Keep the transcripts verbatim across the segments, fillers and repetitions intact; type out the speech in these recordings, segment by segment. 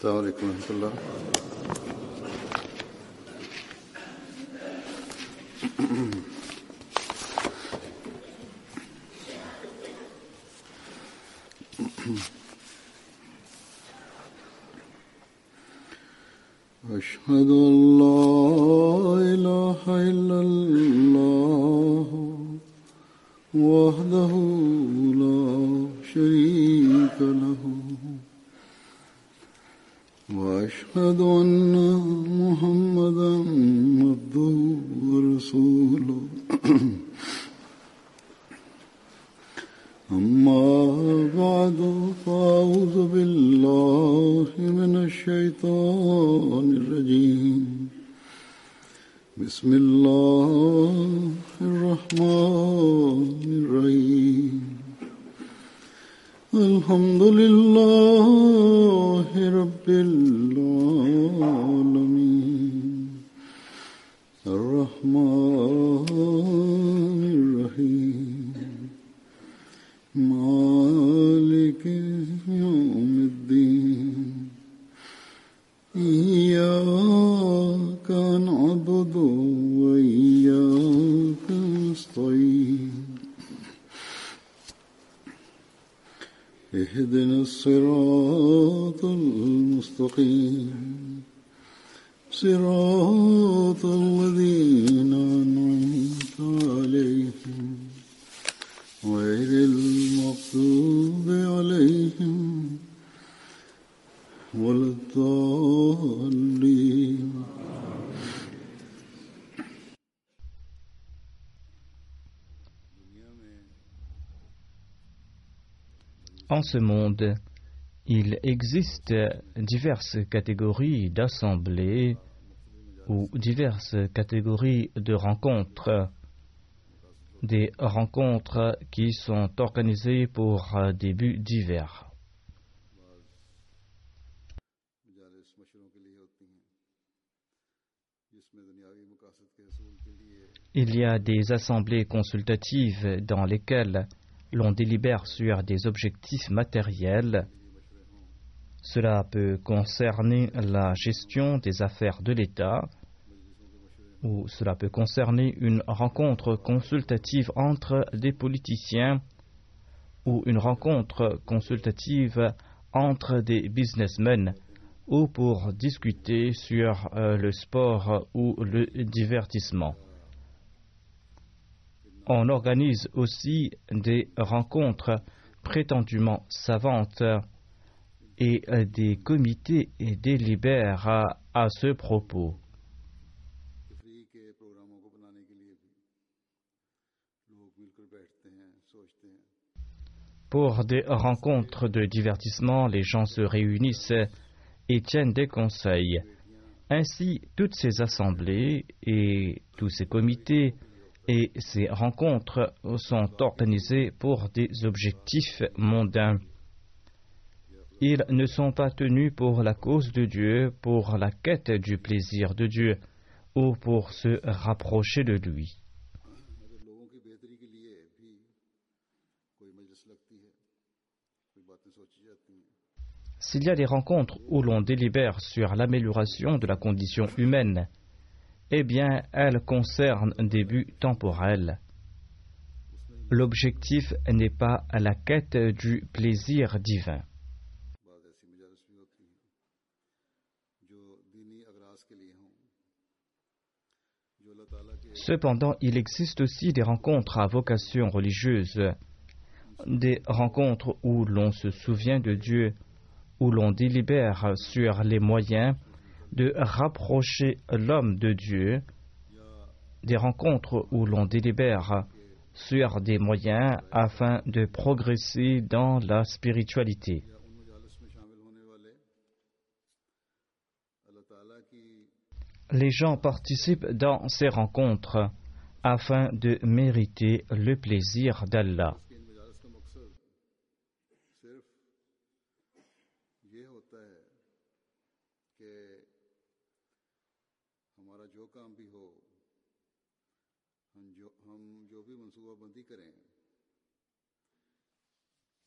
السلام عليكم ورحمة الله. أشهد أن لا إله إلا الله وحده لا شريك له وأشهد أن محمدا عبده ورسوله أما بعد فأعوذ بالله من الشيطان الرجيم بسم الله الرحمن الرحيم الحمد لله رب العالمين الرحمن الرحيم مالك يوم الدين إياك نعبد وإياك نستعين اهدنا الصراط المستقيم صراط الذين أنعمت عليهم غير المغضوب عليهم ولا الضالين. En ce monde, il existe diverses catégories d'assemblées ou diverses catégories de rencontres. Des rencontres qui sont organisées pour des buts divers. Il y a des assemblées consultatives dans lesquelles l'on délibère sur des objectifs matériels. Cela peut concerner la gestion des affaires de l'État, ou cela peut concerner une rencontre consultative entre des politiciens ou une rencontre consultative entre des businessmen ou pour discuter sur euh, le sport ou le divertissement. On organise aussi des rencontres prétendument savantes et euh, des comités délibèrent à, à ce propos. Pour des rencontres de divertissement, les gens se réunissent et tiennent des conseils. Ainsi, toutes ces assemblées et tous ces comités et ces rencontres sont organisés pour des objectifs mondains. Ils ne sont pas tenus pour la cause de Dieu, pour la quête du plaisir de Dieu ou pour se rapprocher de lui. S'il y a des rencontres où l'on délibère sur l'amélioration de la condition humaine, eh bien, elles concernent des buts temporels. L'objectif n'est pas la quête du plaisir divin. Cependant, il existe aussi des rencontres à vocation religieuse, des rencontres où l'on se souvient de Dieu, où l'on délibère sur les moyens de rapprocher l'homme de Dieu, des rencontres où l'on délibère sur des moyens afin de progresser dans la spiritualité. Les gens participent dans ces rencontres afin de mériter le plaisir d'Allah.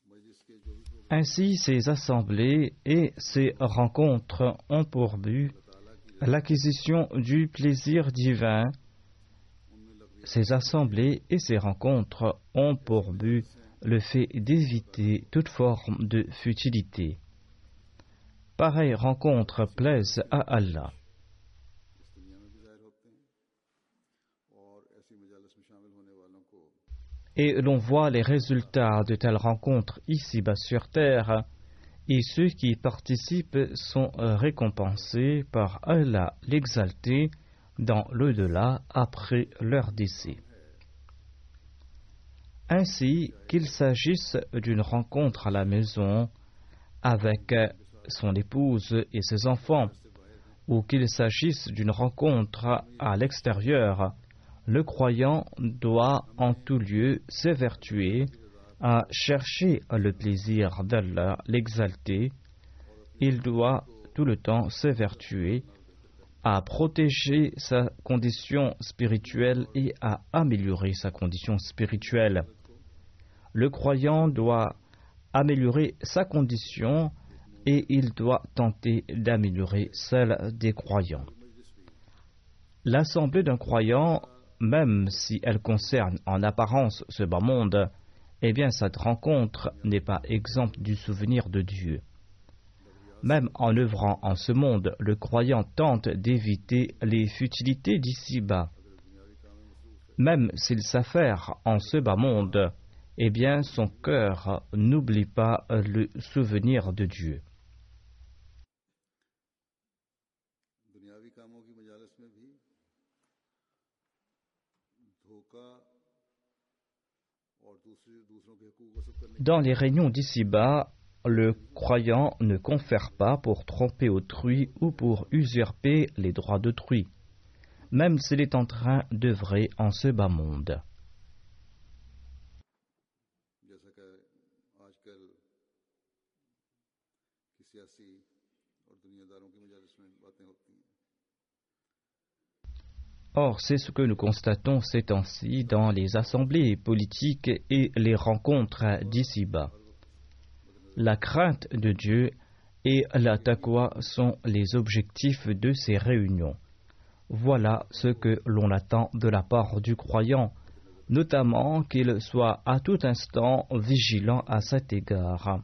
Ainsi, ces assemblées et ces rencontres ont pour but l'acquisition du plaisir divin. Ces assemblées et ces rencontres ont pour but le fait d'éviter toute forme de futilité. Pareilles rencontres plaisent à Allah. Et l'on voit les résultats de telles rencontres ici-bas sur terre, et ceux qui participent sont récompensés par Allah l'exalté dans l'au-delà après leur décès. Ainsi qu'il s'agisse d'une rencontre à la maison avec son épouse et ses enfants, ou qu'il s'agisse d'une rencontre à l'extérieur, le croyant doit en tout lieu s'évertuer à chercher le plaisir d'Allah l'exalté. Il doit tout le temps s'évertuer à protéger sa condition spirituelle et à améliorer sa condition spirituelle. Le croyant doit améliorer sa condition et il doit tenter d'améliorer celle des croyants. L'assemblée d'un croyant, même si elle concerne en apparence ce bas monde, eh bien cette rencontre n'est pas exempte du souvenir de Dieu. Même en œuvrant en ce monde, le croyant tente d'éviter les futilités d'ici-bas. Même s'il s'affaire en ce bas monde, eh bien son cœur n'oublie pas le souvenir de Dieu. Dans les réunions d'ici-bas, le croyant ne confère pas pour tromper autrui ou pour usurper les droits d'autrui, même s'il est en train d'œuvrer en ce bas monde. Or, c'est ce que nous constatons ces temps-ci dans les assemblées politiques et les rencontres d'ici-bas. La crainte de Dieu et la taqwa sont les objectifs de ces réunions. Voilà ce que l'on attend de la part du croyant, notamment qu'il soit à tout instant vigilant à cet égard.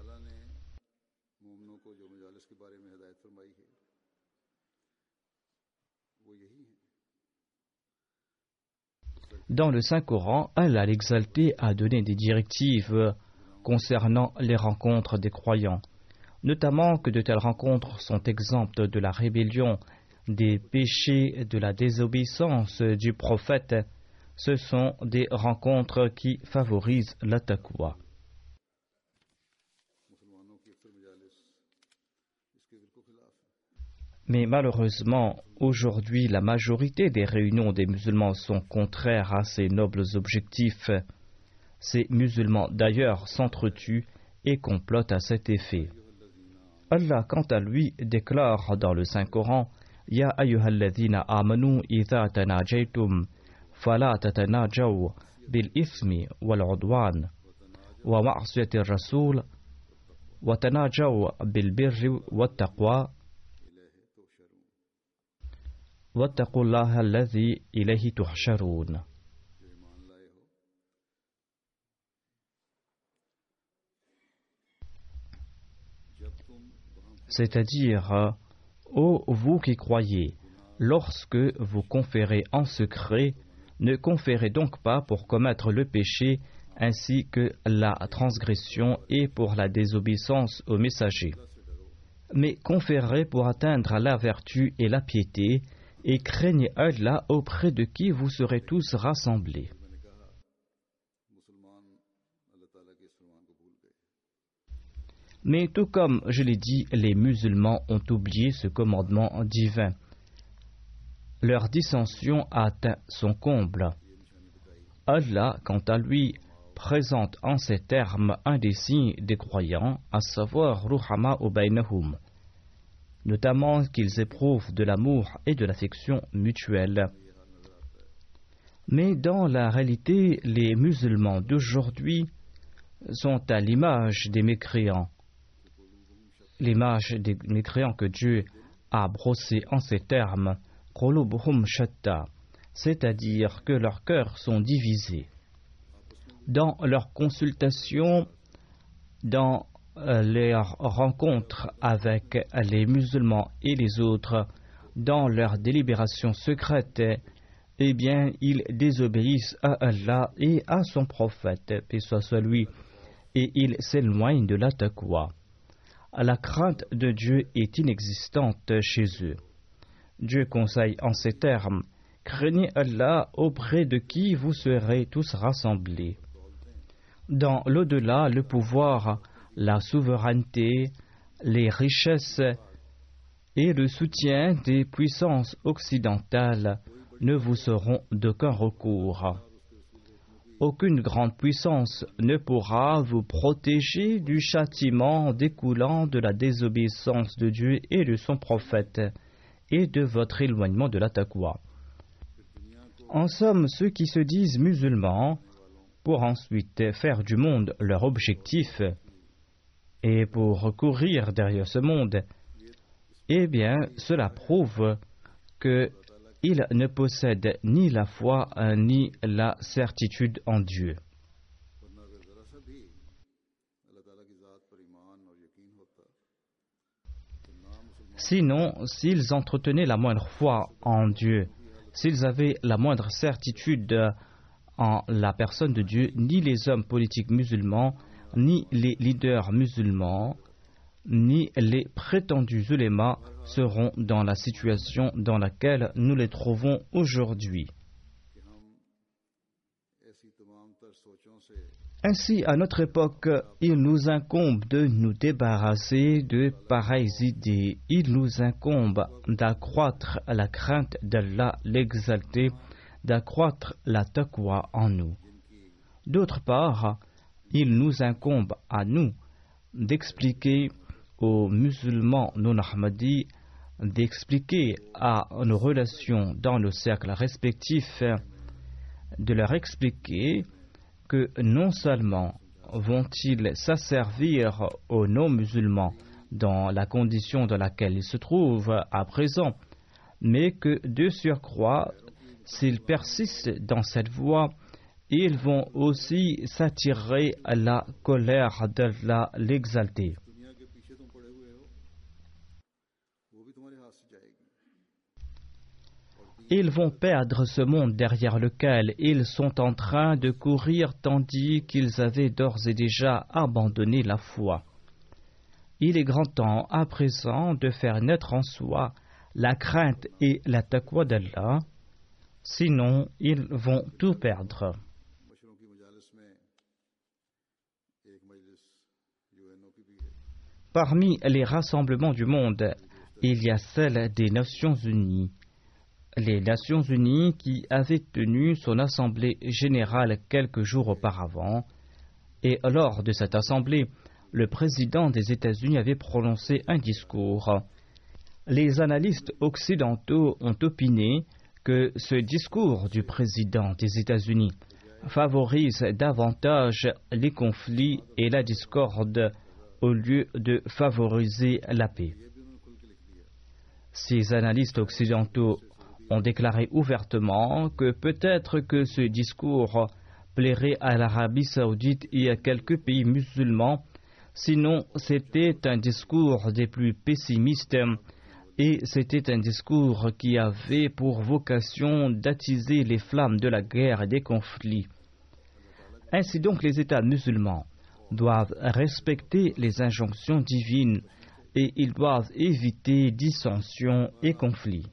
Dans le Saint-Coran, Allah l'exalté a donné des directives concernant les rencontres des croyants, notamment que de telles rencontres sont exemptes de la rébellion, des péchés, de la désobéissance du prophète. Ce sont des rencontres qui favorisent la taqwa. Mais malheureusement, aujourd'hui, la majorité des réunions des musulmans sont contraires à ces nobles objectifs. Ces musulmans, d'ailleurs, s'entretuent et complotent à cet effet. Allah, quant à lui, déclare dans le Saint-Coran « Ya ayyuhalladhina amanu idha tanajaytum, fala tatanajaw bil ithmi wal udwan, wa ma'siyati rasoul, wa tanajaw bil birri wat taqwa, wattaqullaha alladhi ilayhi tuhsharun » C'est-à-dire, ô vous qui croyez, lorsque vous conférez en secret, ne conférez donc pas pour commettre le péché ainsi que la transgression et pour la désobéissance au messager, mais conférez pour atteindre la vertu et la piété, et craignez Allah auprès de qui vous serez tous rassemblés. Mais tout comme je l'ai dit, les musulmans ont oublié ce commandement divin. Leur dissension a atteint son comble. Allah, quant à lui, présente en ces termes un des signes des croyants, à savoir ruhama ou bainahum, notamment qu'ils éprouvent de l'amour et de l'affection mutuelle. Mais dans la réalité, les musulmans d'aujourd'hui sont à l'image des mécréants. L'image des mécréants que Dieu a brossée en ces termes, qulubuhum shatta, c'est-à-dire que leurs cœurs sont divisés. Dans leurs consultations, dans leurs rencontres avec les musulmans et les autres, dans leurs délibérations secrètes, eh bien, ils désobéissent à Allah et à son prophète, paix soit sur lui, et ils s'éloignent de la taqwa. La crainte de Dieu est inexistante chez eux. Dieu conseille en ces termes: craignez Allah auprès de qui vous serez tous rassemblés. Dans l'au-delà, le pouvoir, la souveraineté, les richesses et le soutien des puissances occidentales ne vous seront d'aucun recours. Aucune grande puissance ne pourra vous protéger du châtiment découlant de la désobéissance de Dieu et de son prophète et de votre éloignement de la taqwa. En somme, ceux qui se disent musulmans, pour ensuite faire du monde leur objectif et pour courir derrière ce monde, eh bien, cela prouve qu'ils ne possèdent ni la foi ni la certitude en Dieu. Sinon, s'ils entretenaient la moindre foi en Dieu, s'ils avaient la moindre certitude en la personne de Dieu, ni les hommes politiques musulmans, ni les leaders musulmans, ni les prétendus ulémas seront dans la situation dans laquelle nous les trouvons aujourd'hui. Ainsi, à notre époque, il nous incombe de nous débarrasser de pareilles idées. Il nous incombe d'accroître la crainte d'Allah l'exalté, d'accroître la taqwa en nous. D'autre part, il nous incombe à nous d'expliquer aux musulmans non ahmadis, d'expliquer à nos relations dans nos cercles respectifs, de leur expliquer que non seulement vont-ils s'asservir aux non-musulmans dans la condition dans laquelle ils se trouvent à présent, mais que de surcroît, s'ils persistent dans cette voie, ils vont aussi s'attirer à la colère d'Allah l'exalté. Ils vont perdre ce monde derrière lequel ils sont en train de courir tandis qu'ils avaient d'ores et déjà abandonné la foi. Il est grand temps à présent de faire naître en soi la crainte et la taqwa d'Allah, sinon ils vont tout perdre. Parmi les rassemblements du monde, il y a celle des Nations Unies. Les Nations Unies qui avaient tenu son assemblée générale quelques jours auparavant, et lors de cette assemblée, le président des États-Unis avait prononcé un discours. Les analystes occidentaux ont opiné que ce discours du président des États-Unis favorise davantage les conflits et la discorde au lieu de favoriser la paix. Ces analystes occidentaux ont déclaré ouvertement que peut-être que ce discours plairait à l'Arabie saoudite et à quelques pays musulmans, sinon c'était un discours des plus pessimistes et c'était un discours qui avait pour vocation d'attiser les flammes de la guerre et des conflits. Ainsi donc les États musulmans doivent respecter les injonctions divines et ils doivent éviter dissensions et conflits.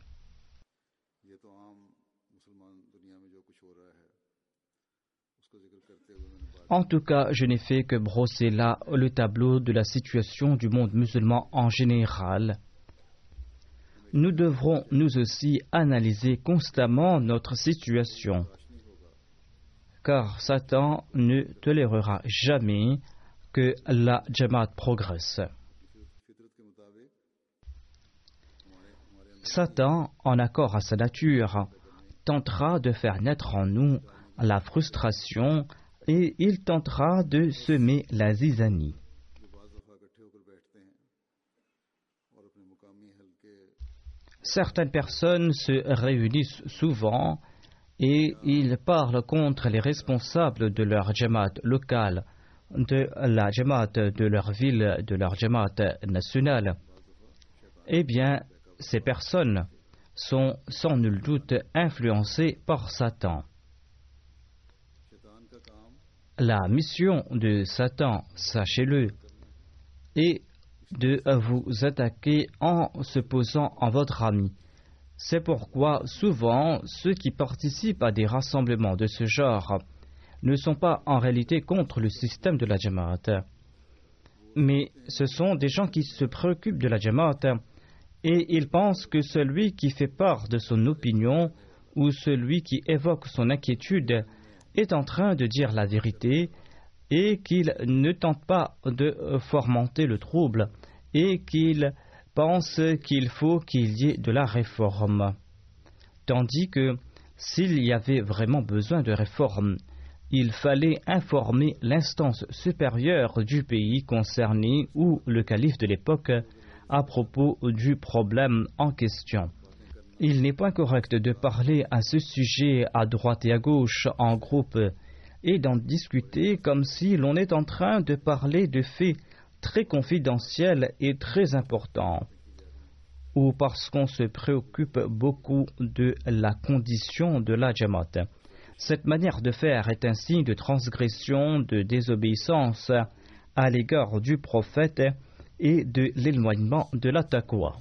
En tout cas, je n'ai fait que brosser là le tableau de la situation du monde musulman en général. Nous devrons nous aussi analyser constamment notre situation, car Satan ne tolérera jamais que la Jamaat progresse. Satan, en accord à sa nature, tentera de faire naître en nous la frustration et il tentera de semer la zizanie. Certaines personnes se réunissent souvent et ils parlent contre les responsables de leur jamaat locale, de la jamaat de leur ville, de leur jamaat nationale. Eh bien, ces personnes sont sans nul doute influencées par Satan. La mission de Satan, sachez-le, est de vous attaquer en se posant en votre ami. C'est pourquoi souvent ceux qui participent à des rassemblements de ce genre ne sont pas en réalité contre le système de la Jamaat, mais ce sont des gens qui se préoccupent de la Jamaat et ils pensent que celui qui fait part de son opinion ou celui qui évoque son inquiétude est en train de dire la vérité et qu'il ne tente pas de fomenter le trouble et qu'il pense qu'il faut qu'il y ait de la réforme. Tandis que s'il y avait vraiment besoin de réforme, il fallait informer l'instance supérieure du pays concerné ou le calife de l'époque à propos du problème en question. Il n'est pas correct de parler à ce sujet à droite et à gauche en groupe et d'en discuter comme si l'on est en train de parler de faits très confidentiels et très importants, ou parce qu'on se préoccupe beaucoup de la condition de la Jamaat. Cette manière de faire est un signe de transgression, de désobéissance à l'égard du prophète et de l'éloignement de la taqwa.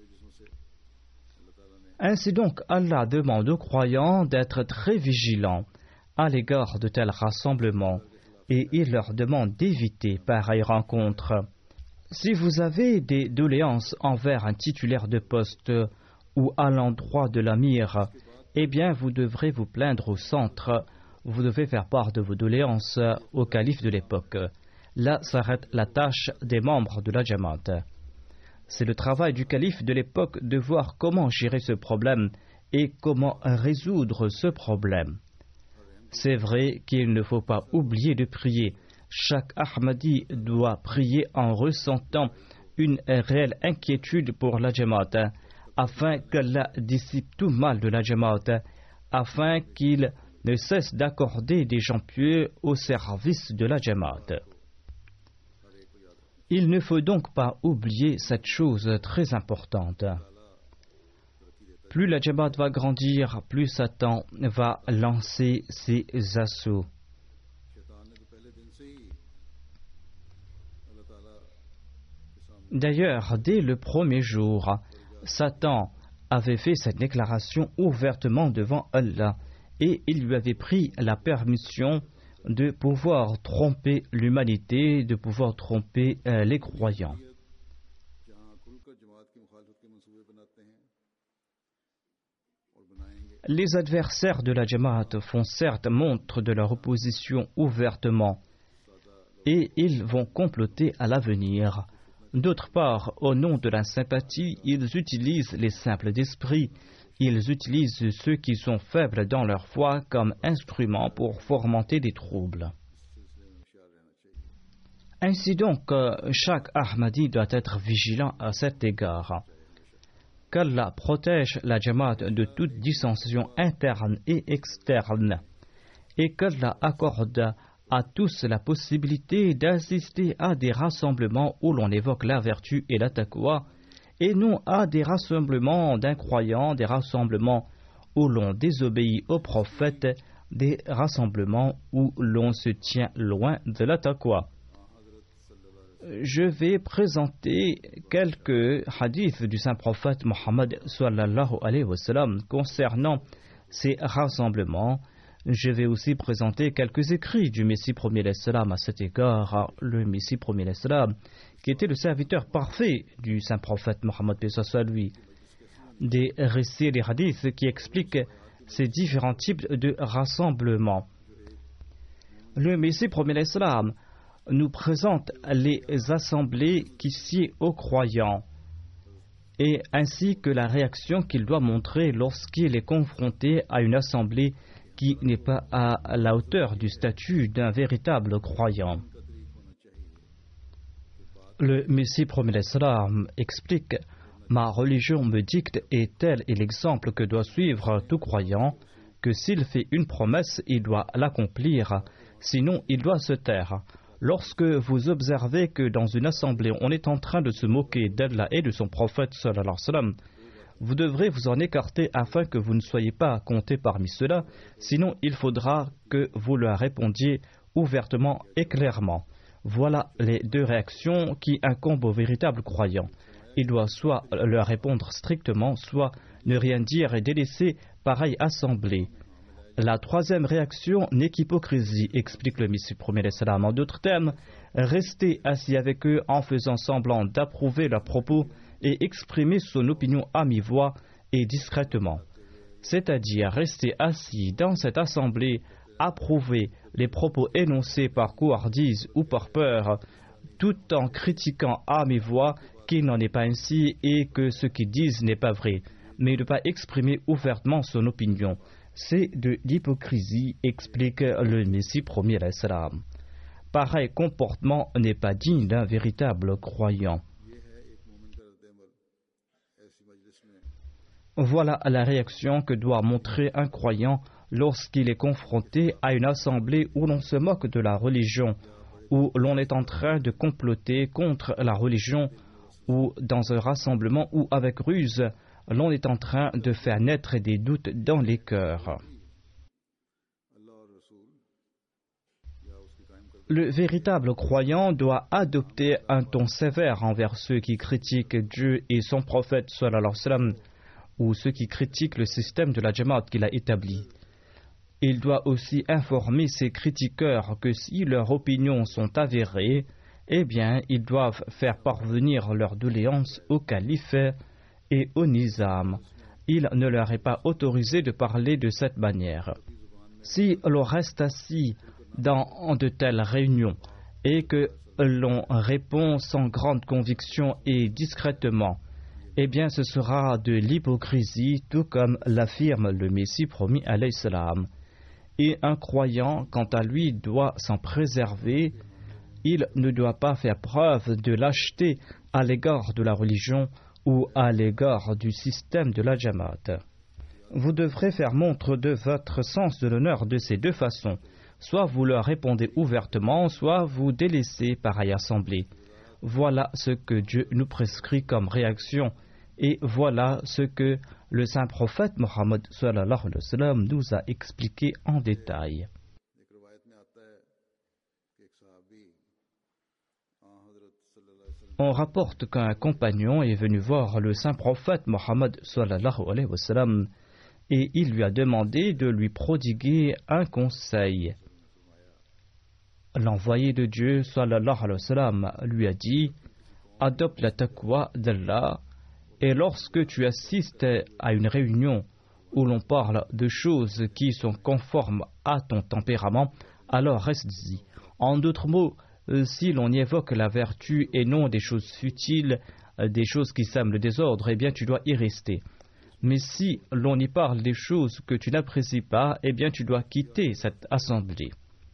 Ainsi donc, Allah demande aux croyants d'être très vigilants à l'égard de tels rassemblements et il leur demande d'éviter pareilles rencontres. Si vous avez des doléances envers un titulaire de poste ou à l'endroit de l'amir, eh bien vous devrez vous plaindre au centre, vous devez faire part de vos doléances au calife de l'époque. Là s'arrête la tâche des membres de la Jamaat. C'est le travail du calife de l'époque de voir comment gérer ce problème et comment résoudre ce problème. C'est vrai qu'il ne faut pas oublier de prier. Chaque Ahmadi doit prier en ressentant une réelle inquiétude pour la Jamaat, afin qu'Allah dissipe tout mal de la Jamaat, afin qu'il ne cesse d'accorder des gens pieux au service de la Jamaat. Il ne faut donc pas oublier cette chose très importante. Plus la Jamaat va grandir, plus Satan va lancer ses assauts. D'ailleurs, dès le premier jour, Satan avait fait cette déclaration ouvertement devant Allah et il lui avait pris la permission de pouvoir tromper l'humanité, de pouvoir tromper euh, les croyants. Les adversaires de la Jamaat font certes montre de leur opposition ouvertement et ils vont comploter à l'avenir. D'autre part, au nom de la sympathie, ils utilisent les simples d'esprit. Ils utilisent ceux qui sont faibles dans leur foi comme instruments pour fomenter des troubles. Ainsi donc, chaque Ahmadi doit être vigilant à cet égard. Qu'Allah protège la Jamaat de toute dissension interne et externe, et qu'Allah accorde à tous la possibilité d'assister à des rassemblements où l'on évoque la vertu et la taqwa, et non à des rassemblements d'incroyants, des rassemblements où l'on désobéit au prophète, des rassemblements où l'on se tient loin de la taqwa. Je vais présenter quelques hadiths du saint prophète Mohammed sallallahu alayhi wa sallam concernant ces rassemblements. Je vais aussi présenter quelques écrits du Messie premier alayhi salam à cet égard, le Messie premier alayhi salam, qui était le serviteur parfait du saint prophète Mohammed paix soit lui. Des récits et des hadiths qui expliquent ces différents types de rassemblements. Le Messie premier alayhi salam nous présente les assemblées qui sied aux croyants et ainsi que la réaction qu'il doit montrer lorsqu'il est confronté à une assemblée qui n'est pas à la hauteur du statut d'un véritable croyant. Le Messie promet l'Islam explique: ma religion me dicte et tel est l'exemple que doit suivre tout croyant, que s'il fait une promesse, il doit l'accomplir, sinon il doit se taire. Lorsque vous observez que dans une assemblée on est en train de se moquer d'Allah et de son prophète sallallahu alayhi wa sallam, vous devrez vous en écarter afin que vous ne soyez pas comptés parmi ceux-là, sinon il faudra que vous leur répondiez ouvertement et clairement. Voilà les deux réactions qui incombent aux véritables croyants. Il doit soit leur répondre strictement, soit ne rien dire et délaisser pareille assemblée. La troisième réaction n'est qu'hypocrisie, explique le Messie premier salam. En d'autres termes, rester assis avec eux en faisant semblant d'approuver leurs propos et exprimer son opinion à mi-voix et discrètement. C'est-à-dire rester assis dans cette assemblée, approuver les propos énoncés par couardise ou par peur, tout en critiquant à mi-voix qu'il n'en est pas ainsi et que ce qu'ils disent n'est pas vrai, mais ne pas exprimer ouvertement son opinion. C'est de l'hypocrisie, explique le Messie premier alayhi salam. Pareil comportement n'est pas digne d'un véritable croyant. Voilà la réaction que doit montrer un croyant lorsqu'il est confronté à une assemblée où l'on se moque de la religion, où l'on est en train de comploter contre la religion, ou dans un rassemblement où, avec ruse, l'on est en train de faire naître des doutes dans les cœurs. Le véritable croyant doit adopter un ton sévère envers ceux qui critiquent Dieu et son prophète sallallahu alayhi wa sallam, ou ceux qui critiquent le système de la Jamaat qu'il a établi. Il doit aussi informer ses critiqueurs que si leurs opinions sont avérées, eh bien, ils doivent faire parvenir leurs doléances au calife et au nizam. Il ne leur est pas autorisé de parler de cette manière. Si l'on reste assis dans de telles réunions et que l'on répond sans grande conviction et discrètement, eh bien ce sera de l'hypocrisie, tout comme l'affirme le Messie promis alayhi salam. Et un croyant, quant à lui, doit s'en préserver. Il ne doit pas faire preuve de lâcheté à l'égard de la religion ou à l'égard du système de la Jamaat. Vous devrez faire montre de votre sens de l'honneur de ces deux façons. Soit vous leur répondez ouvertement, soit vous délaissez pareille assemblée. Voilà ce que Dieu nous prescrit comme réaction. Et voilà ce que le saint prophète Mohammed sallallahu alayhi wa sallam nous a expliqué en détail. On rapporte qu'un compagnon est venu voir le saint prophète Mohammed sallallahu alayhi wa sallam et il lui a demandé de lui prodiguer un conseil. L'envoyé de Dieu sallallahu alayhi wa sallam lui a dit: adopte la taqwa d'Allah. Et lorsque tu assistes à une réunion où l'on parle de choses qui sont conformes à ton tempérament, alors reste-y. En d'autres mots, si l'on y évoque la vertu et non des choses futiles, des choses qui sèment le désordre, eh bien tu dois y rester. Mais si l'on y parle des choses que tu n'apprécies pas, eh bien tu dois quitter cette assemblée.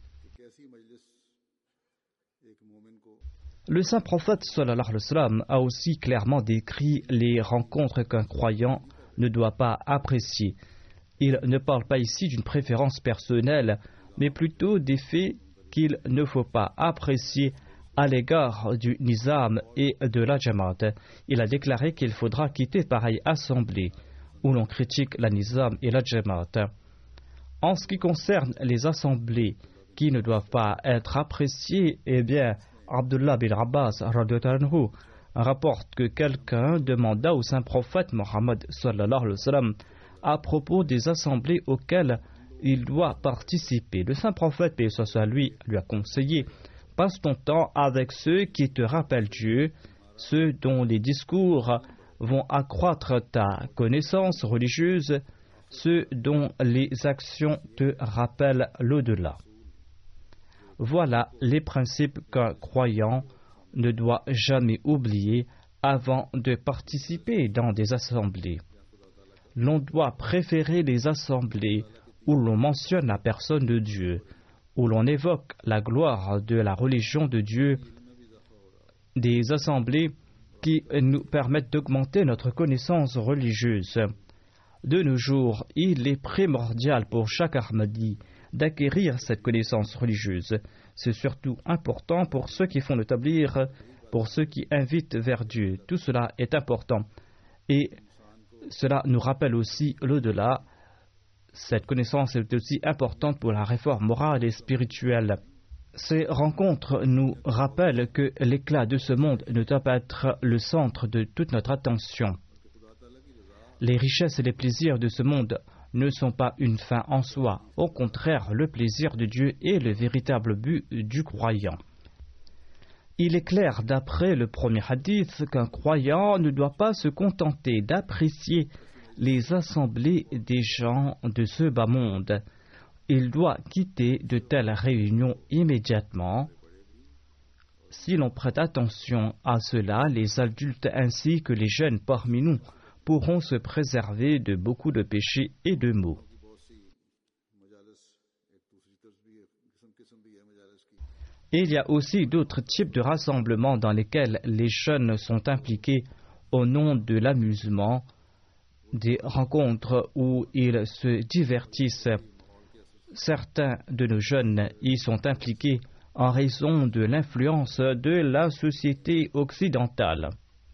Le saint prophète sallallahu alayhi wa sallam a aussi clairement décrit les rencontres qu'un croyant ne doit pas apprécier. Il ne parle pas ici d'une préférence personnelle, mais plutôt des faits qu'il ne faut pas apprécier à l'égard du nizam et de la Jamaat. Il a déclaré qu'il faudra quitter pareille assemblée où l'on critique la nizam et la Jamaat. En ce qui concerne les assemblées qui ne doivent pas être appréciées, eh bien, Abdullah bin Abbas rapporte que quelqu'un demanda au saint prophète Mohammed sallallahu alayhi wa sallam à propos des assemblées auxquelles il doit participer. Le saint prophète, paix soit lui, lui a conseillé: passe ton temps avec ceux qui te rappellent Dieu, ceux dont les discours vont accroître ta connaissance religieuse, ceux dont les actions te rappellent l'au-delà. Voilà les principes qu'un croyant ne doit jamais oublier avant de participer dans des assemblées. L'on doit préférer les assemblées où l'on mentionne la personne de Dieu, où l'on évoque la gloire de la religion de Dieu, des assemblées qui nous permettent d'augmenter notre connaissance religieuse. De nos jours, il est primordial pour chaque Ahmadi d'acquérir cette connaissance religieuse. C'est surtout important pour ceux qui font le tablir, pour ceux qui invitent vers Dieu. Tout cela est important. Et cela nous rappelle aussi l'au-delà. Cette connaissance est aussi importante pour la réforme morale et spirituelle. Ces rencontres nous rappellent que l'éclat de ce monde ne doit pas être le centre de toute notre attention. Les richesses et les plaisirs de ce monde ne sont pas une fin en soi. Au contraire, le plaisir de Dieu est le véritable but du croyant. Il est clair d'après le premier hadith qu'un croyant ne doit pas se contenter d'apprécier les assemblées des gens de ce bas monde. Il doit quitter de telles réunions immédiatement. Si l'on prête attention à cela, les adultes ainsi que les jeunes parmi nous pourront se préserver de beaucoup de péchés et de maux. Et il y a aussi d'autres types de rassemblements dans lesquels les jeunes sont impliqués au nom de l'amusement, des rencontres où ils se divertissent. Certains de nos jeunes y sont impliqués en raison de l'influence de la société occidentale.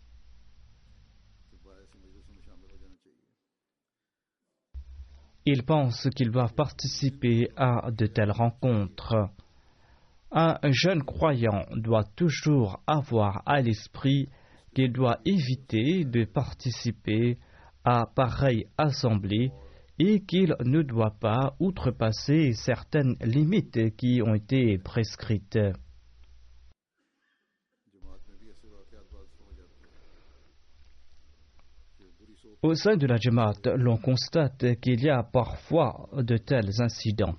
Ils pensent qu'ils doivent participer à de telles rencontres. Un jeune croyant doit toujours avoir à l'esprit qu'il doit éviter de participer à pareille assemblée et qu'il ne doit pas outrepasser certaines limites qui ont été prescrites. Au sein de la Jamaat, l'on constate qu'il y a parfois de tels incidents.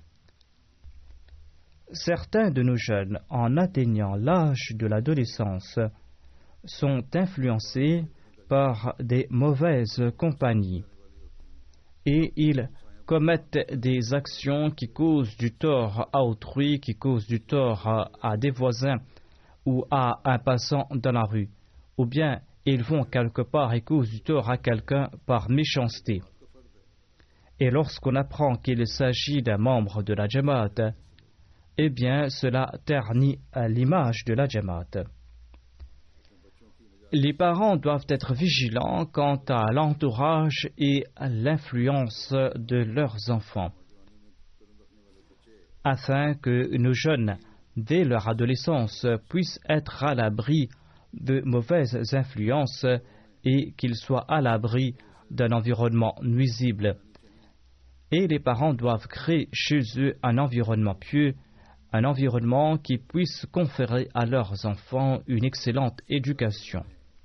Certains de nos jeunes, en atteignant l'âge de l'adolescence, sont influencés par des mauvaises compagnies et ils commettent des actions qui causent du tort à autrui, qui causent du tort à, à des voisins ou à un passant dans la rue, ou bien ils vont quelque part et causent du tort à quelqu'un par méchanceté. Et lorsqu'on apprend qu'il s'agit d'un membre de la Jamaat, eh bien cela ternit l'image de la Jamaat. Les parents doivent être vigilants quant à l'entourage et à l'influence de leurs enfants, afin que nos jeunes, dès leur adolescence, puissent être à l'abri de mauvaises influences et qu'ils soient à l'abri d'un environnement nuisible. Et les parents doivent créer chez eux un environnement pieux, un environnement qui puisse conférer à leurs enfants une excellente éducation.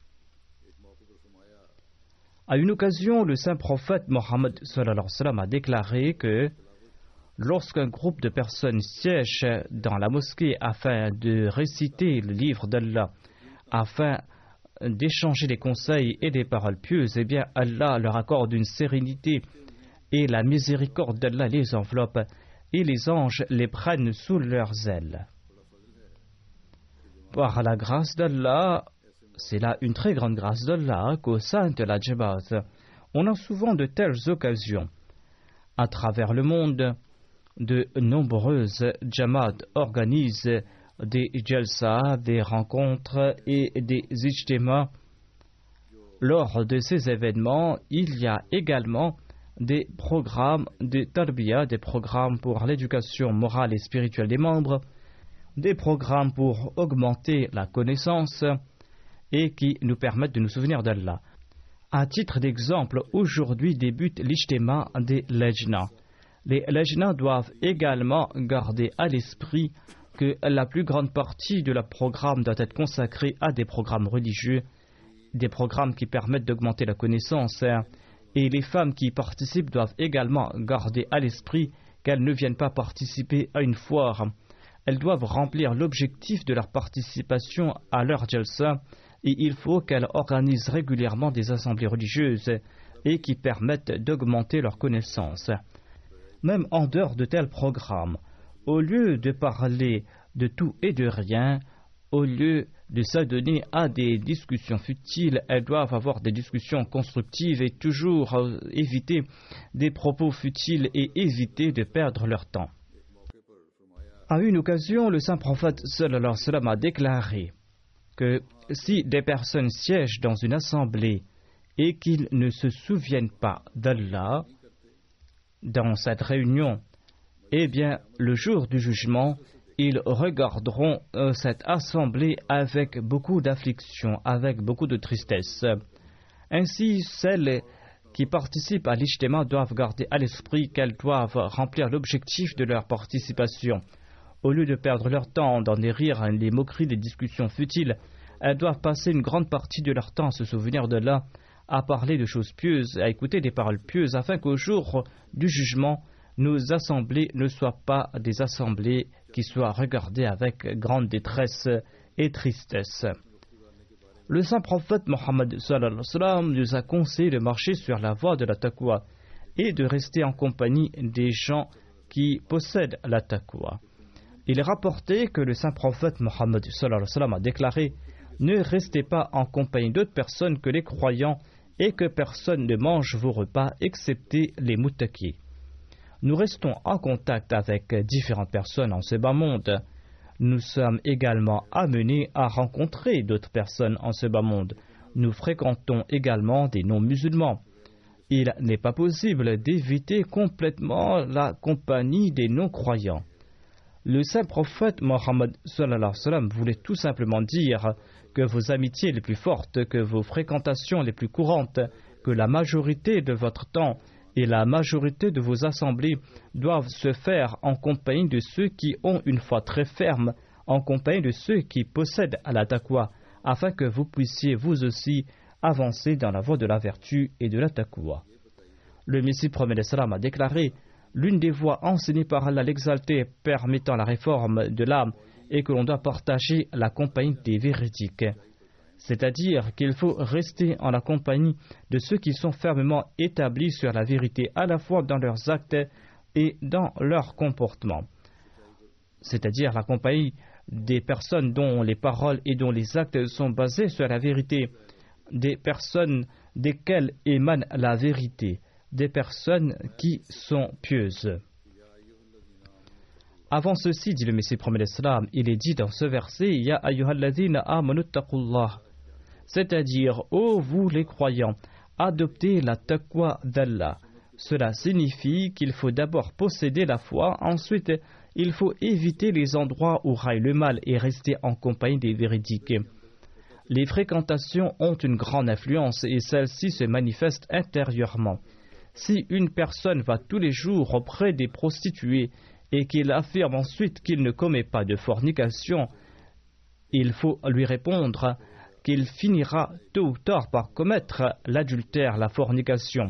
À une occasion, le saint prophète Mohammed sallallahu alayhi wa sallam a déclaré que lorsqu'un groupe de personnes siège dans la mosquée afin de réciter le livre d'Allah, afin d'échanger des conseils et des paroles pieuses, eh bien Allah leur accorde une sérénité et la miséricorde d'Allah les enveloppe et les anges les prennent sous leurs ailes. Par la grâce d'Allah, c'est là une très grande grâce d'Allah qu'au sein de la Jamaat, on a souvent de telles occasions. À travers le monde, de nombreuses Jamaat organisent des jalsa, des rencontres et des ijtima. Lors de ces événements, il y a également des programmes de tarbiya, des programmes pour l'éducation morale et spirituelle des membres, des programmes pour augmenter la connaissance et qui nous permettent de nous souvenir d'Allah. À titre d'exemple, aujourd'hui débute l'ijtima des lajna. Les lajna doivent également garder à l'esprit que la plus grande partie de leur programme doit être consacrée à des programmes religieux, des programmes qui permettent d'augmenter la connaissance, et les femmes qui y participent doivent également garder à l'esprit qu'elles ne viennent pas participer à une foire. Elles doivent remplir l'objectif de leur participation à leur jalsa, et il faut qu'elles organisent régulièrement des assemblées religieuses et qui permettent d'augmenter leur connaissance. même en dehors de tels programmes. Au lieu de parler de tout et de rien, au lieu de s'adonner à des discussions futiles, elles doivent avoir des discussions constructives et toujours éviter des propos futiles et éviter de perdre leur temps. À une occasion, le saint prophète sallallahu alayhi wa sallam a déclaré que si des personnes siègent dans une assemblée et qu'ils ne se souviennent pas d'Allah dans cette réunion, eh bien, le jour du jugement, ils regarderont euh, cette assemblée avec beaucoup d'affliction, avec beaucoup de tristesse. Ainsi, celles qui participent à l'ijtima doivent garder à l'esprit qu'elles doivent remplir l'objectif de leur participation. Au lieu de perdre leur temps dans des rires, les moqueries, des discussions futiles, elles doivent passer une grande partie de leur temps à se souvenir de là, à parler de choses pieuses, à écouter des paroles pieuses, afin qu'au jour du jugement, nos assemblées ne soient pas des assemblées qui soient regardées avec grande détresse et tristesse. Le saint prophète Mohammed sallallahu alayhi wa sallam nous a conseillé de marcher sur la voie de la taqwa et de rester en compagnie des gens qui possèdent la taqwa. Il est rapporté que le saint prophète Mohammed sallallahu alayhi wa sallam a déclaré: ne restez pas en compagnie d'autres personnes que les croyants et que personne ne mange vos repas excepté les muttaqis. Nous restons en contact avec différentes personnes en ce bas monde. Nous sommes également amenés à rencontrer d'autres personnes en ce bas monde. Nous fréquentons également des non-musulmans. Il n'est pas possible d'éviter complètement la compagnie des non-croyants. Le saint prophète Mohammed sallallahu alayhi wa sallam voulait tout simplement dire que vos amitiés les plus fortes, que vos fréquentations les plus courantes, que la majorité de votre temps et la majorité de vos assemblées doivent se faire en compagnie de ceux qui ont une foi très ferme, en compagnie de ceux qui possèdent la taqwa, afin que vous puissiez vous aussi avancer dans la voie de la vertu et de la taqwa. Le Messie promet l'Islam a déclaré: l'une des voies enseignées par Allah l'exalté permettant la réforme de l'âme est que l'on doit partager la compagnie des véridiques. C'est-à-dire qu'il faut rester en la compagnie de ceux qui sont fermement établis sur la vérité, à la fois dans leurs actes et dans leur comportement. C'est-à-dire la compagnie des personnes dont les paroles et dont les actes sont basés sur la vérité, des personnes desquelles émane la vérité, des personnes qui sont pieuses. Avant ceci, dit le Messie promet l'Islam, il est dit dans ce verset: Ya ayyuhalladhina amanu taqullah, c'est-à-dire, ô vous les croyants, adoptez la taqwa d'Allah. Cela signifie qu'il faut d'abord posséder la foi, ensuite il faut éviter les endroits où raille le mal et rester en compagnie des véridiques. Les fréquentations ont une grande influence et celle-ci se manifeste intérieurement. Si une personne va tous les jours auprès des prostituées et qu'il affirme ensuite qu'il ne commet pas de fornication, il faut lui répondre qu'il finira tôt ou tard par commettre l'adultère, la fornication.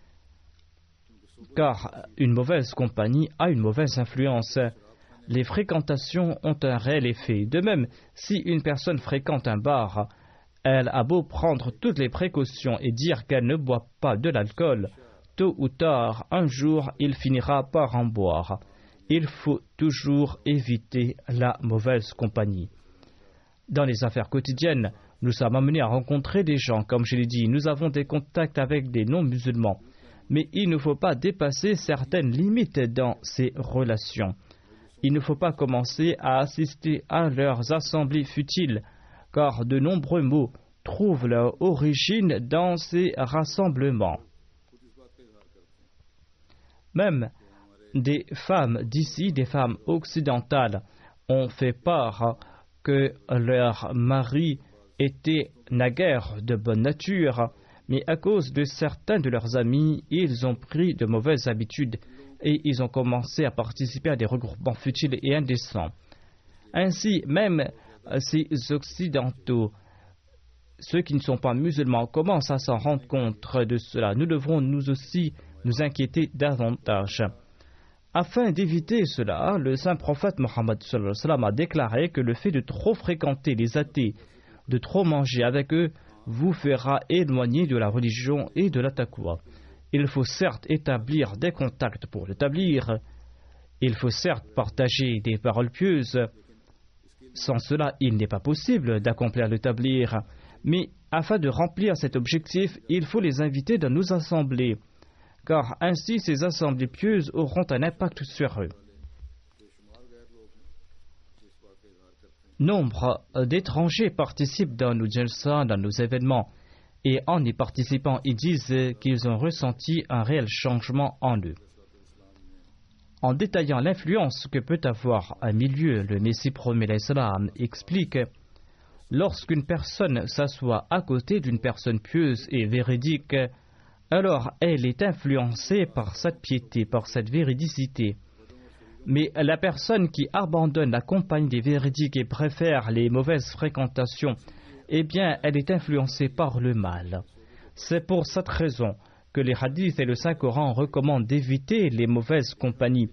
Car une mauvaise compagnie a une mauvaise influence. Les fréquentations ont un réel effet. De même, si une personne fréquente un bar, elle a beau prendre toutes les précautions et dire qu'elle ne boit pas de l'alcool, tôt ou tard, un jour, il finira par en boire. Il faut toujours éviter la mauvaise compagnie. Dans les affaires quotidiennes, nous sommes amenés à rencontrer des gens, comme je l'ai dit, nous avons des contacts avec des non-musulmans. Mais il ne faut pas dépasser certaines limites dans ces relations. Il ne faut pas commencer à assister à leurs assemblées futiles, car de nombreux maux trouvent leur origine dans ces rassemblements. Même des femmes d'ici, des femmes occidentales, ont fait part que leur mari était naguère de bonne nature, mais à cause de certains de leurs amis, ils ont pris de mauvaises habitudes et ils ont commencé à participer à des regroupements futiles et indécents. Ainsi, même ces occidentaux, ceux qui ne sont pas musulmans, commencent à s'en rendre compte de cela. Nous devrons nous aussi nous inquiéter davantage. Afin d'éviter cela, le saint prophète Mohammed sallallahu alayhi wa sallam a déclaré que le fait de trop fréquenter les athées, de trop manger avec eux, vous fera éloigner de la religion et de la taqwa. Il faut certes établir des contacts pour l'établir. Il faut certes partager des paroles pieuses. Sans cela, il n'est pas possible d'accomplir l'établir. Mais afin de remplir cet objectif, il faut les inviter dans nos assemblées, car ainsi ces assemblées pieuses auront un impact sur eux. Nombre d'étrangers participent dans nos jalsa, dans nos événements, et en y participant, ils disent qu'ils ont ressenti un réel changement en eux. En détaillant l'influence que peut avoir un milieu, le Messie promet l'Islam explique: lorsqu'une personne s'assoit à côté d'une personne pieuse et véridique, alors elle est influencée par cette piété, par cette véridicité. Mais la personne qui abandonne la compagnie des véridiques et préfère les mauvaises fréquentations, eh bien, elle est influencée par le mal. C'est pour cette raison que les hadiths et le Saint-Coran recommandent d'éviter les mauvaises compagnies.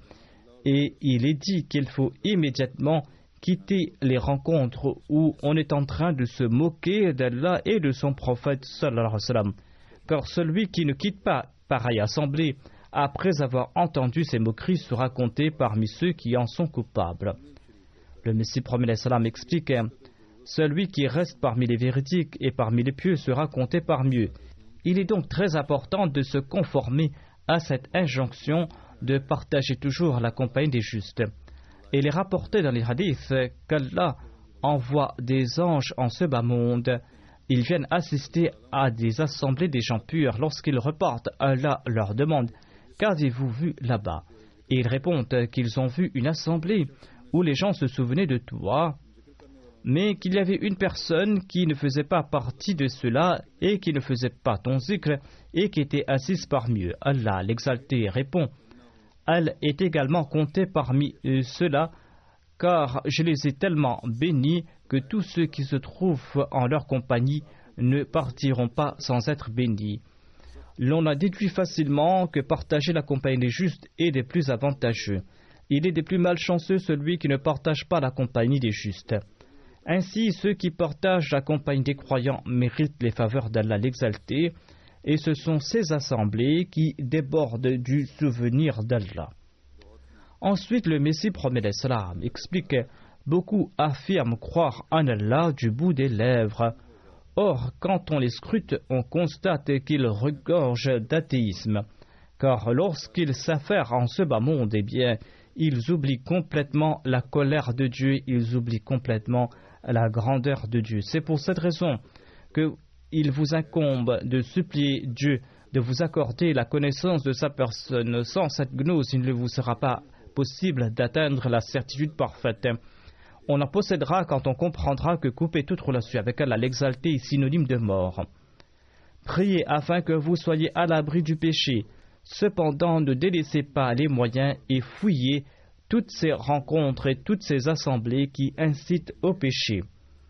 Et il est dit qu'il faut immédiatement quitter les rencontres où on est en train de se moquer d'Allah et de son prophète sallallahu alayhi wa sallam. Car celui qui ne quitte pas pareille assemblée, après avoir entendu ces moqueries, sera compté parmi ceux qui en sont coupables. Le Messie promet l'Islam explique: celui qui reste parmi les véridiques et parmi les pieux sera compté parmi eux. Il est donc très important de se conformer à cette injonction de partager toujours la compagnie des justes. Il est rapporté dans les hadiths qu'Allah envoie des anges en ce bas monde. Ils viennent assister à des assemblées des gens purs. Lorsqu'ils repartent, Allah leur demande: qu'avez-vous vu là-bas? Et ils répondent qu'ils ont vu une assemblée où les gens se souvenaient de toi, mais qu'il y avait une personne qui ne faisait pas partie de cela et qui ne faisait pas ton zikr et qui était assise parmi eux. Allah, l'exalté, répond: elle est également comptée parmi ceux-là, car je les ai tellement bénis que tous ceux qui se trouvent en leur compagnie ne partiront pas sans être bénis. L'on a déduit facilement que partager la compagnie des justes est des plus avantageux. Il est des plus malchanceux celui qui ne partage pas la compagnie des justes. Ainsi, ceux qui partagent la compagnie des croyants méritent les faveurs d'Allah l'exalté, et ce sont ces assemblées qui débordent du souvenir d'Allah. Ensuite, le Messie promet l'Islam explique: beaucoup affirment croire en Allah du bout des lèvres. Or, quand on les scrute, on constate qu'ils regorgent d'athéisme, car lorsqu'ils s'affairent en ce bas monde, eh bien, ils oublient complètement la colère de Dieu, ils oublient complètement la grandeur de Dieu. C'est pour cette raison qu'il vous incombe de supplier Dieu de vous accorder la connaissance de sa personne. Sans cette gnose, il ne vous sera pas possible d'atteindre la certitude parfaite. On en possédera quand on comprendra que couper toute relation avec Allah l'exalté est synonyme de mort. Priez afin que vous soyez à l'abri du péché. Cependant, ne délaissez pas les moyens et fouillez toutes ces rencontres et toutes ces assemblées qui incitent au péché.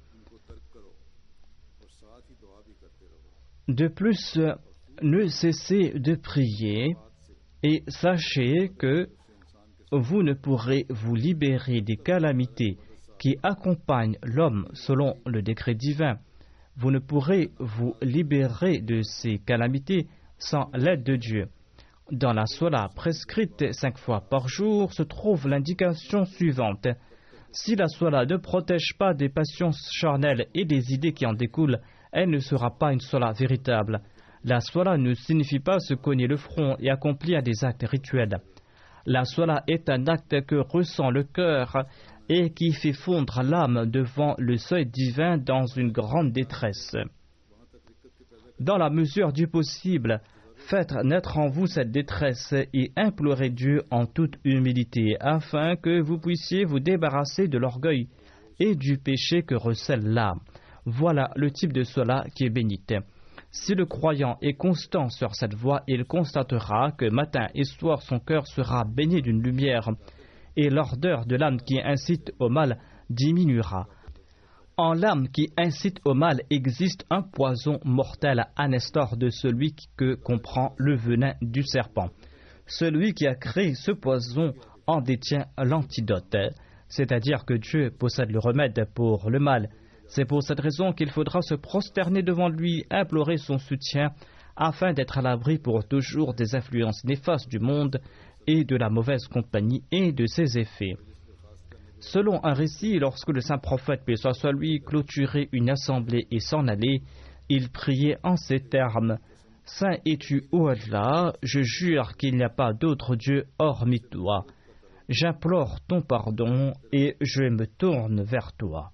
De plus, ne cessez de prier et sachez que vous ne pourrez vous libérer des calamités qui accompagnent l'homme selon le décret divin. Vous ne pourrez vous libérer de ces calamités sans l'aide de Dieu. Dans la Sola prescrite cinq fois par jour se trouve l'indication suivante. Si la Sola ne protège pas des passions charnelles et des idées qui en découlent, elle ne sera pas une Sola véritable. La Sola ne signifie pas se cogner le front et accomplir des actes rituels. La Sola est un acte que ressent le cœur et qui fait fondre l'âme devant le seuil divin dans une grande détresse. Dans la mesure du possible, faites naître en vous cette détresse et implorez Dieu en toute humilité afin que vous puissiez vous débarrasser de l'orgueil et du péché que recèle l'âme. Voilà le type de Sola qui est bénite. Si le croyant est constant sur cette voie, il constatera que matin et soir son cœur sera baigné d'une lumière et l'ardeur de l'âme qui incite au mal diminuera. En l'âme qui incite au mal existe un poison mortel à l'instar de celui que comprend le venin du serpent. Celui qui a créé ce poison en détient l'antidote, c'est-à-dire que Dieu possède le remède pour le mal. C'est pour cette raison qu'il faudra se prosterner devant lui, implorer son soutien, afin d'être à l'abri pour toujours des influences néfastes du monde et de la mauvaise compagnie et de ses effets. Selon un récit, lorsque le saint prophète, paix soit sur lui, clôturait une assemblée et s'en allait, il priait en ces termes: Saint es-tu, ô Allah, je jure qu'il n'y a pas d'autre Dieu hormis toi. J'implore ton pardon et je me tourne vers toi.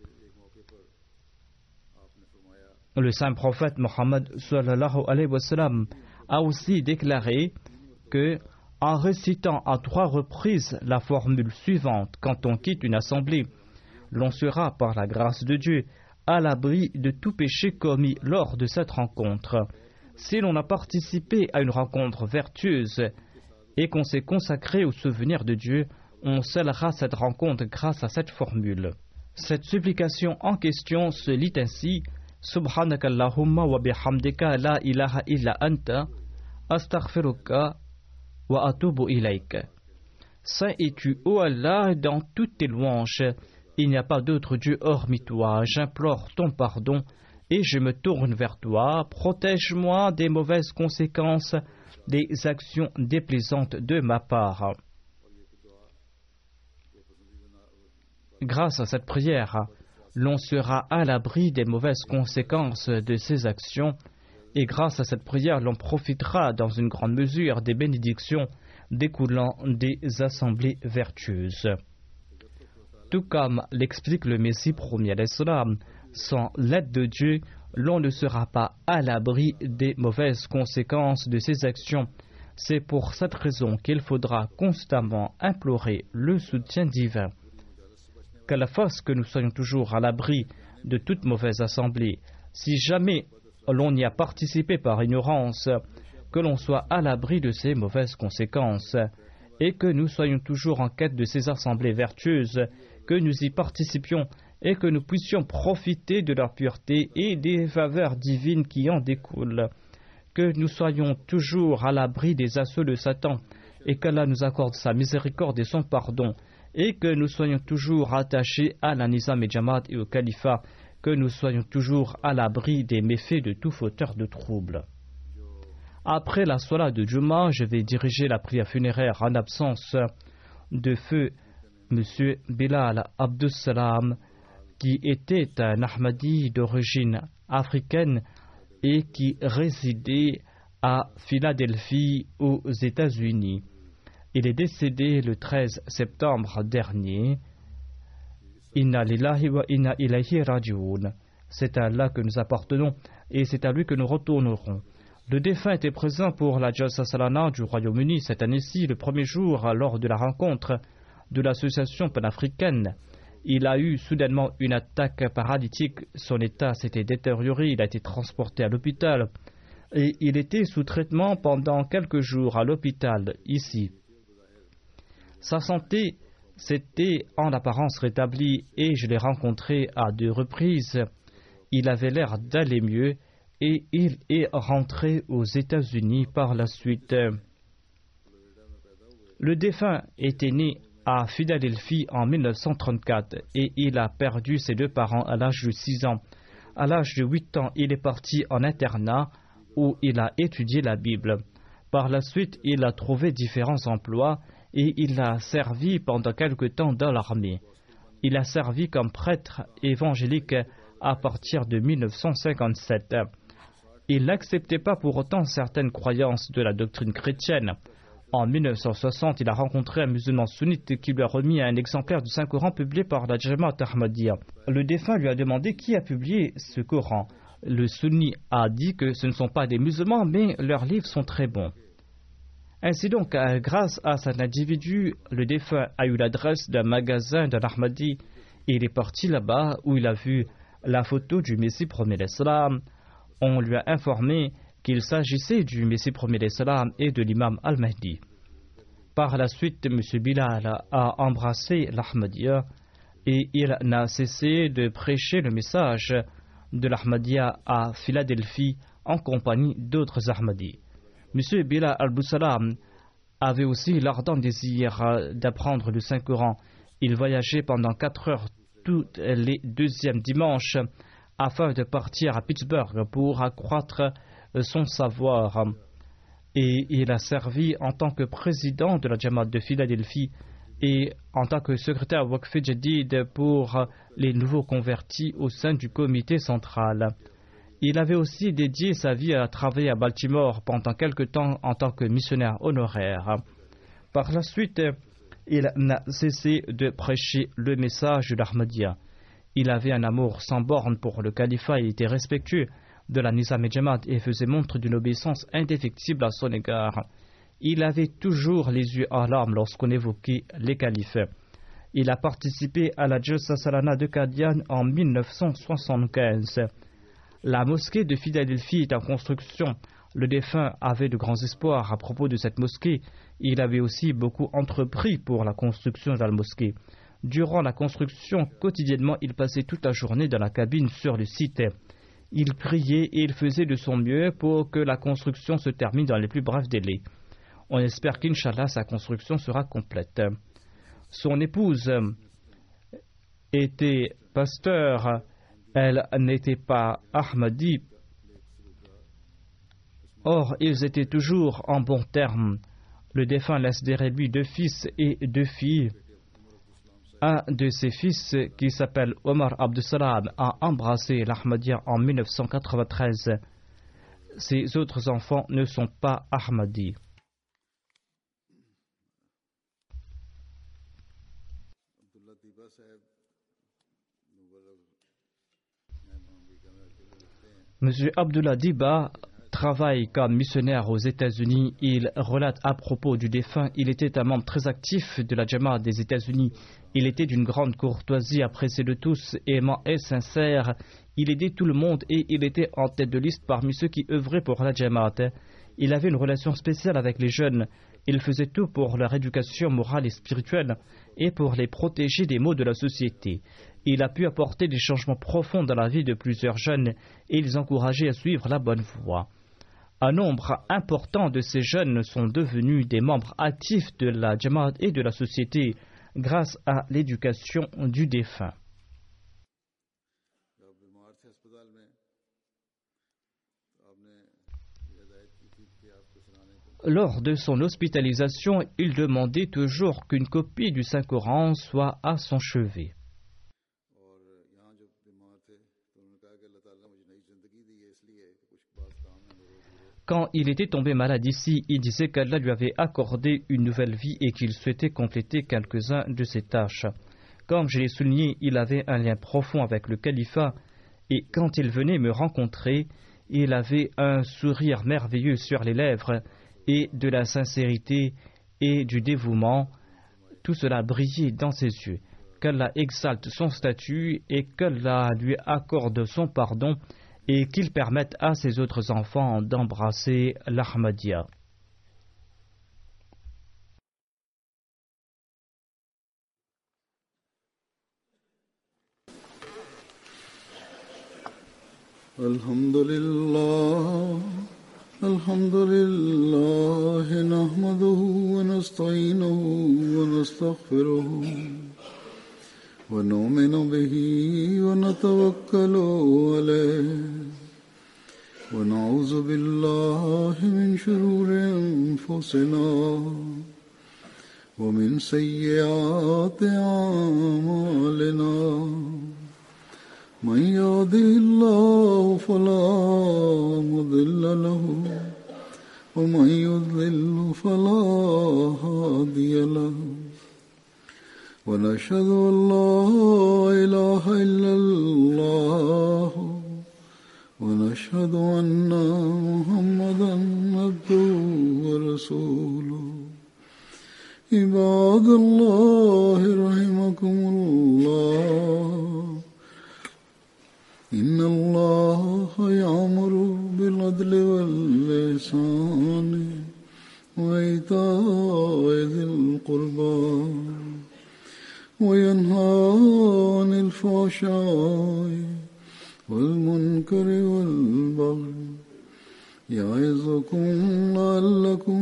Le saint prophète Mohammed sallallahu alayhi wa sallam a aussi déclaré que, en récitant à trois reprises la formule suivante quand on quitte une assemblée, l'on sera, par la grâce de Dieu, à l'abri de tout péché commis lors de cette rencontre. Si l'on a participé à une rencontre vertueuse et qu'on s'est consacré au souvenir de Dieu, on scellera cette rencontre grâce à cette formule. Cette supplication en question se lit ainsi: Subhanakallahumma wa bihamdika la ilaha illa anta astaghfiruka wa atubu ilayk. Saint es-tu, ô Allah, dans toutes tes louanges. Il n'y a pas d'autre Dieu hormis toi. J'implore ton pardon et je me tourne vers toi. Protège-moi des mauvaises conséquences des actions déplaisantes de ma part. Grâce à cette prière, l'on sera à l'abri des mauvaises conséquences de ces actions, et grâce à cette prière, l'on profitera dans une grande mesure des bénédictions découlant des assemblées vertueuses. Tout comme l'explique le Messie premier alayhi salam, sans l'aide de Dieu, l'on ne sera pas à l'abri des mauvaises conséquences de ces actions. C'est pour cette raison qu'il faudra constamment implorer le soutien divin. Qu'à la fasse que nous soyons toujours à l'abri de toute mauvaise assemblée. Si jamais l'on y a participé par ignorance, que l'on soit à l'abri de ces mauvaises conséquences, et que nous soyons toujours en quête de ces assemblées vertueuses, que nous y participions et que nous puissions profiter de leur pureté et des faveurs divines qui en découlent, que nous soyons toujours à l'abri des assauts de Satan, et qu'Allah nous accorde sa miséricorde et son pardon, et que nous soyons toujours attachés à la Nizam et Jamaat et au califat, que nous soyons toujours à l'abri des méfaits de tout fauteur de troubles. Après la Salat de Juma, je vais diriger la prière funéraire en absence de feu M. Bilal Abdus Salam, qui était un Ahmadi d'origine africaine et qui résidait à Philadelphie aux États-Unis. Il est décédé le treize septembre dernier. Inna lillahi wa inna ilayhi raji'un. C'est à Allah que nous appartenons et c'est à lui que nous retournerons. Le défunt était présent pour la Jalsa Salana du Royaume-Uni cette année-ci, le premier jour lors de la rencontre de l'association panafricaine. Il a eu soudainement une attaque paralytique, son état s'était détérioré, il a été transporté à l'hôpital et il était sous traitement pendant quelques jours à l'hôpital ici. Sa santé s'était en apparence rétablie et je l'ai rencontré à deux reprises. Il avait l'air d'aller mieux et il est rentré aux États-Unis par la suite. Le défunt était né à Philadelphie en mille neuf cent trente-quatre et il a perdu ses deux parents à l'âge de six ans. À l'âge de huit ans, il est parti en internat où il a étudié la Bible. Par la suite, il a trouvé différents emplois et il a servi pendant quelque temps dans l'armée. Il a servi comme prêtre évangélique à partir de mille neuf cent cinquante-sept. Il n'acceptait pas pour autant certaines croyances de la doctrine chrétienne. En mille neuf cent soixante, il a rencontré un musulman sunnite qui lui a remis un exemplaire du Saint-Coran publié par la Jamaat Ahmadiyya. Le défunt lui a demandé qui a publié ce Coran. Le sunni a dit que ce ne sont pas des musulmans, mais leurs livres sont très bons. Ainsi donc, grâce à cet individu, le défunt a eu l'adresse d'un magasin d'un Ahmadi et il est parti là-bas où il a vu la photo du Messie premier l'Islam. On lui a informé qu'il s'agissait du Messie premier l'Islam et de l'imam Al-Mahdi. Par la suite, M. Bilal a embrassé l'Ahmadiyya et il n'a cessé de prêcher le message de l'Ahmadiyya à Philadelphie en compagnie d'autres Ahmadis. M. Bilal Al-Boussalam avait aussi l'ardent désir d'apprendre le Saint-Coran. Il voyageait pendant quatre heures tous les deuxièmes dimanches afin de partir à Pittsburgh pour accroître son savoir. Et il a servi en tant que président de la Jamaat de Philadelphie et en tant que secrétaire Waqf Jadid pour les nouveaux convertis au sein du comité central. Il avait aussi dédié sa vie à travailler à Baltimore pendant quelque temps en tant que missionnaire honoraire. Par la suite, il n'a cessé de prêcher le message de l'Ahmadiyya. Il avait un amour sans borne pour le califat et était respectueux de la Nizam Jamaat et faisait montre d'une obéissance indéfectible à son égard. Il avait toujours les yeux en larmes lorsqu'on évoquait les califes. Il a participé à la Jalsa Salana de Qadian en mille neuf cent soixante-quinze. La mosquée de Philadelphie est en construction. Le défunt avait de grands espoirs à propos de cette mosquée. Il avait aussi beaucoup entrepris pour la construction de la mosquée. Durant la construction, quotidiennement, il passait toute la journée dans la cabine sur le site. Il priait et il faisait de son mieux pour que la construction se termine dans les plus brefs délais. On espère qu'Inch'Allah, sa construction sera complète. Son épouse était pasteur. Elle n'était pas Ahmadi. Or, ils étaient toujours en bons termes. Le défunt laisse derrière lui deux fils et deux filles. Un de ses fils, qui s'appelle Omar Abdussalam, a embrassé l'Ahmadiyya en mille neuf cent quatre-vingt-treize. Ses autres enfants ne sont pas Ahmadis. M. Abdullah Diba travaille comme missionnaire aux États-Unis. Il relate à propos du défunt: il était un membre très actif de la Jamaat des États-Unis. Il était d'une grande courtoisie, apprécié de tous, aimant et sincère. Il aidait tout le monde et il était en tête de liste parmi ceux qui œuvraient pour la Jamaat. Il avait une relation spéciale avec les jeunes. Il faisait tout pour leur éducation morale et spirituelle et pour les protéger des maux de la société. Il a pu apporter des changements profonds dans la vie de plusieurs jeunes et les encourager à suivre la bonne voie. Un nombre important de ces jeunes sont devenus des membres actifs de la Jamaat et de la société grâce à l'éducation du défunt. Lors de son hospitalisation, il demandait toujours qu'une copie du Saint-Coran soit à son chevet. Quand il était tombé malade ici, il disait qu'Allah lui avait accordé une nouvelle vie et qu'il souhaitait compléter quelques-uns de ses tâches. Comme je l'ai souligné, il avait un lien profond avec le califat et quand il venait me rencontrer, il avait un sourire merveilleux sur les lèvres et de la sincérité et du dévouement. Tout cela brillait dans ses yeux. Qu'Allah exalte son statut et qu'Allah lui accorde son pardon et qu'il permette à ses autres enfants d'embrasser l'Ahmadiyya. Alhamdulillah, alhamdulillah, nahmaduhu wa nasta'inuhu wa nastaghfiruhu. ونؤمن به ونتوكل عليه ونعوذ بالله من شرور أنفسنا ومن سيئات أعمالنا من يهده الله فلا مضل له ومن يضلل فلا هادي له ونشهد أن لا إله إلا الله ونشهد أن محمدا عبده ورسوله عباد الله رحمكم الله إن الله يأمر بالعدل والإحسان وإيتاء ذي القربى وينهى عن الفحشاء والمنكر والبغي يعظكم لعلكم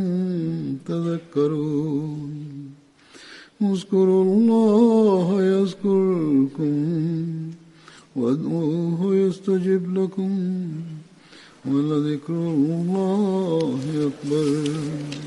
تذكرون اذكروا الله يذكركم وادعوه يستجب لكم ولذكر الله أكبر.